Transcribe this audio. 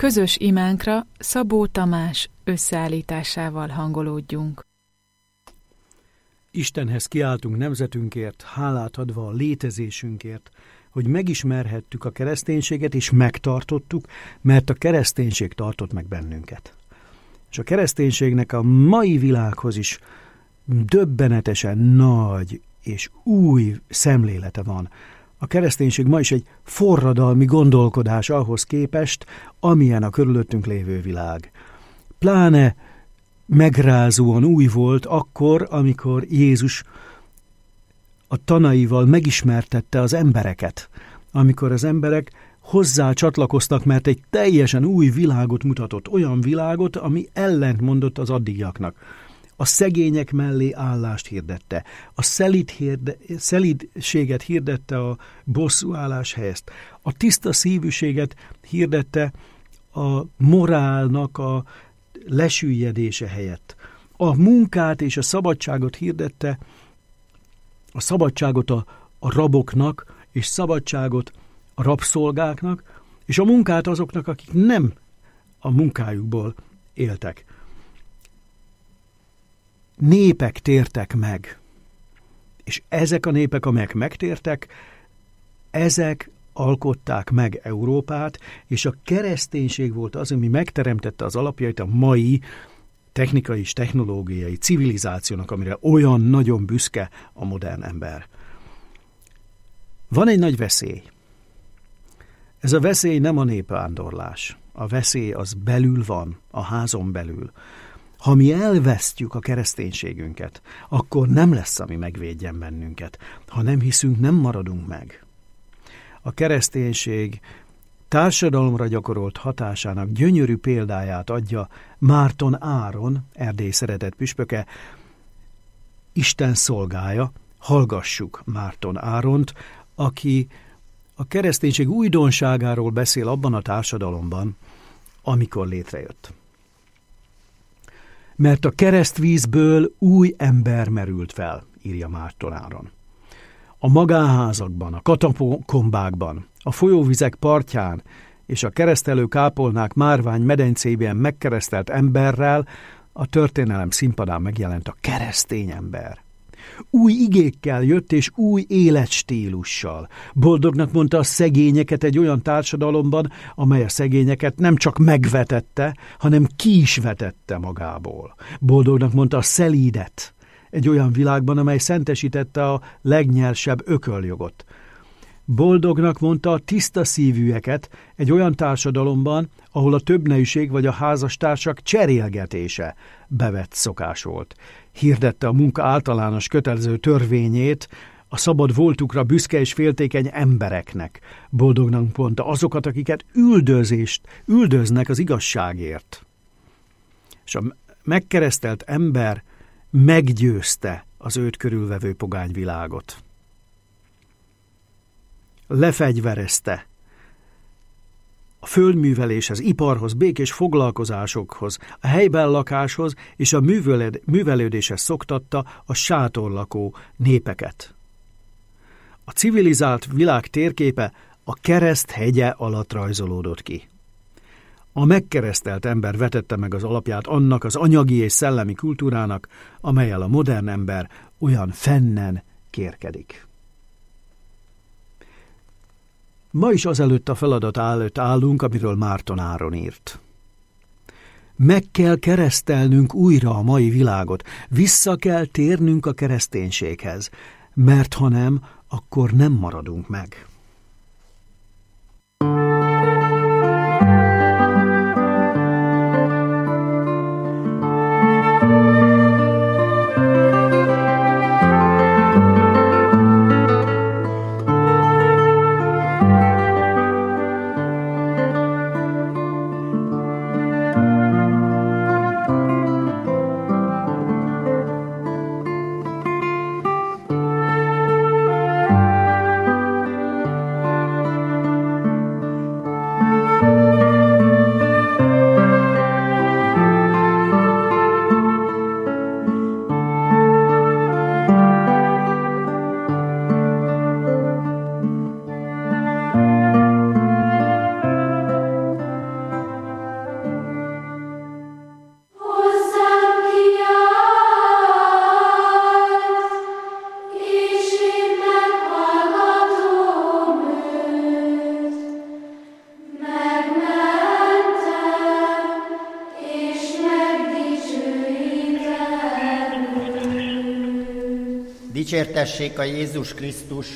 Közös imánkra Szabó Tamás összeállításával hangolódjunk. Istenhez kiáltunk nemzetünkért, hálát adva a létezésünkért, hogy megismerhettük a kereszténységet, és megtartottuk, mert a kereszténység tartott meg bennünket. És a kereszténységnek a mai világhoz is döbbenetesen nagy és új szemlélete van. A kereszténység ma is egy forradalmi gondolkodás ahhoz képest, amilyen a körülöttünk lévő világ. Pláne megrázóan új volt akkor, amikor Jézus a tanaival megismertette az embereket, amikor az emberek hozzá csatlakoztak, mert egy teljesen új világot mutatott, olyan világot, ami ellentmondott az addigiaknak. A szegények mellé állást hirdette, a szelídséget hirdette a bosszúállás helyett, a tiszta szívűséget hirdette a morálnak a lesüllyedése helyett, a munkát és a szabadságot hirdette, a szabadságot a raboknak, és szabadságot a rabszolgáknak, és a munkát azoknak, akik nem a munkájukból éltek. Népek tértek meg, és ezek a népek, amelyek megtértek, ezek alkották meg Európát, és a kereszténység volt az, ami megteremtette az alapjait a mai technikai és technológiai civilizációnak, amire olyan nagyon büszke a modern ember. Van egy nagy veszély. Ez a veszély nem a népvándorlás. A veszély az belül van, a házon belül. Ha mi elvesztjük a kereszténységünket, akkor nem lesz, ami megvédjen bennünket. Ha nem hiszünk, nem maradunk meg. A kereszténység társadalomra gyakorolt hatásának gyönyörű példáját adja Márton Áron, Erdély szeretett püspöke, Isten szolgája. Hallgassuk Márton Áront, aki a kereszténység újdonságáról beszél abban a társadalomban, amikor létrejött. Mert a keresztvízből új ember merült fel, írja Márton Áron. A magánházakban, a katakombákban, a folyóvizek partján és a keresztelő kápolnák márvány medencében megkeresztelt emberrel a történelem színpadán megjelent a keresztény ember. Új igékkel jött és új életstílussal. Boldognak mondta a szegényeket egy olyan társadalomban, amely a szegényeket nem csak megvetette, hanem ki is vetette magából. Boldognak mondta a szelídet egy olyan világban, amely szentesítette a legnyersebb ököljogot. Boldognak mondta a tiszta szívűeket egy olyan társadalomban, ahol a többnejűség vagy a házastársak cserélgetése bevett szokás volt. Hirdette a munka általános kötelező törvényét a szabad voltukra büszke és féltékeny embereknek. Boldognak mondta azokat, akiket üldöznek az igazságért. És a megkeresztelt ember meggyőzte az őt körülvevő pogányvilágot. Lefegyverezte a földműveléshez, iparhoz, békés foglalkozásokhoz, a helyben lakáshoz és a művelődéshez szoktatta a sátorlakó népeket. A civilizált világ térképe a kereszt hegye alatt rajzolódott ki. A megkeresztelt ember vetette meg az alapját annak az anyagi és szellemi kultúrának, amellyel a modern ember olyan fennen kérkedik. Ma is azelőtt a feladat előtt állunk, amiről Márton Áron írt. Meg kell keresztelnünk újra a mai világot, vissza kell térnünk a kereszténységhez, mert ha nem, akkor nem maradunk meg. Dicsértessék a Jézus Krisztus!